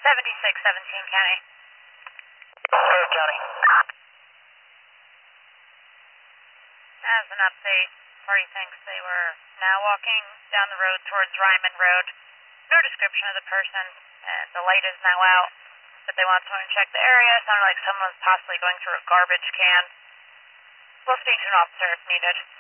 7617 County. County. As an update, party thinks they were now walking down the road towards Ryman Road. No description of the person, and the light is now out, but they want someone to check the area. It sounded like someone's possibly going through a garbage can. We'll speak to an officer if needed.